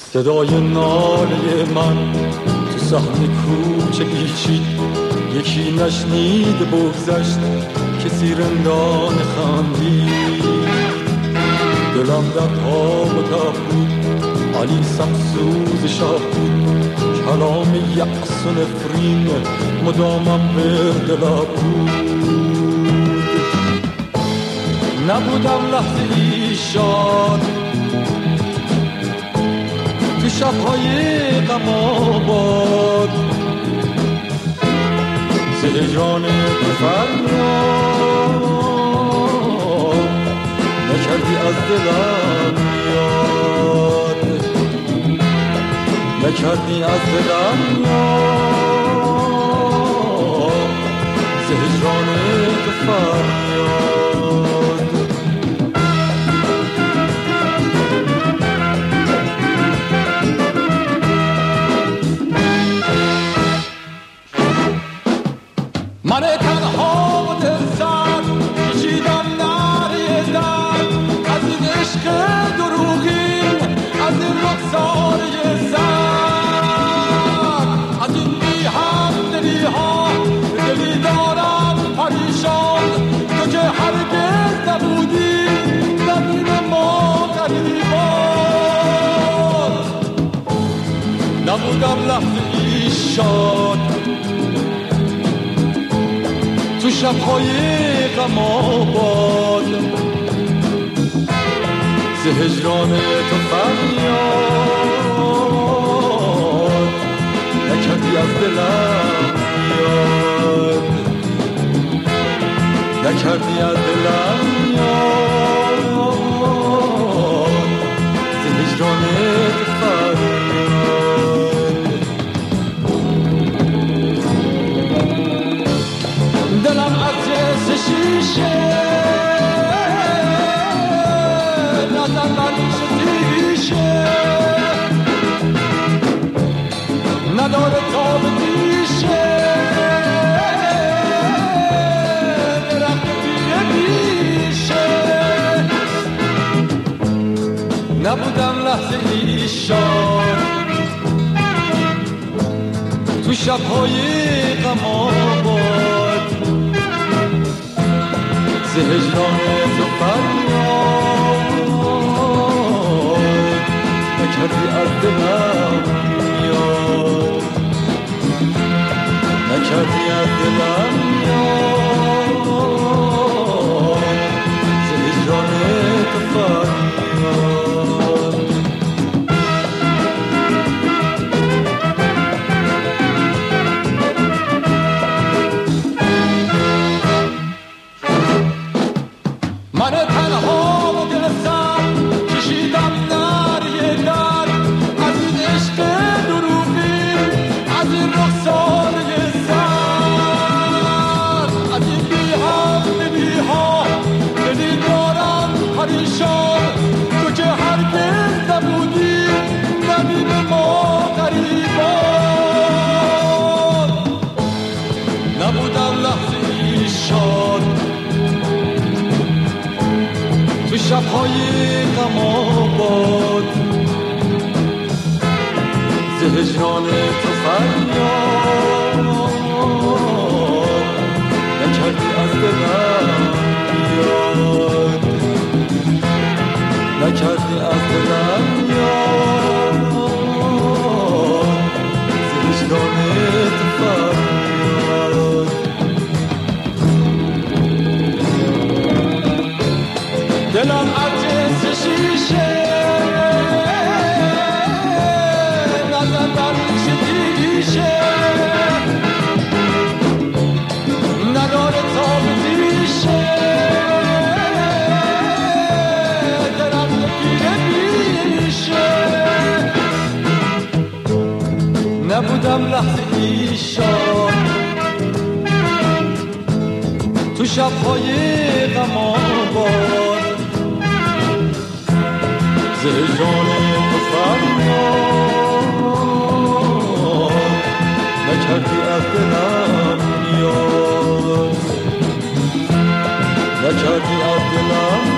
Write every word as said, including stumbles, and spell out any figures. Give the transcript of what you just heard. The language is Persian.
صدای ناله من تو صحن کوچه پیچید، یکی نشنید بگذشت کسی رندان خندید. دلم در تاب و تب بود، علی سمسوز شاه بود، کلام یأس و نفرین مدامم به دلم بود. نبودم لحظه ای شاد تو شب‌های غم آباد، ز هجران تو فریاد نکردی از دلم یاد، نکردی از دلم یاد، ز هجران تو فریاد. من تنها و دل سر کشیدم نعره در، از این عشق دروغین، از این رخساره زن، از این بی هم دلی ها دلی دارم پریشان. تو که هرگز نبودی زمین ما غریبان، نبودم لحظه ای شاد تو شب‌های غم آباد، ز هجران تو فریاد نکردی از دلم یاد، نکردی از دلم یاد، ز هجران تو فریاد. دلم از جنس شیشه نظر بریش تیشه، نداره تاب دیشه، درخت بیه بیشه. نبودم لحظه ای شاد تو شب‌های غم آباد، ز هجران تو فریاد نکردی از دلم یاد، نکردی از دلم یاد، ز هجران تو فریاد. من تنها و دل سر کشیدم نعره در، از این عشق دروغین، از این رخساره زن، از این بی هم دلی ها دلی دارم پریشان. تو که هرگز نبودی زمین ما غریبان، نبودم لحظه ای شاد تو شب‌های غم آباد، ز هجران تو فریاد نکردی از دلم یاد، نکردی از دلم یاد، ز هجران تو فریاد. دلم از جنس شیشه نظر بریش تیشه، نداره تاب دیشه، درخت بیه بیشه. نبودم لحظه ای شاد تو شب‌های غم آباد، ز هجران تو فریاد نکردی از دلم یاد، نکردی از دلم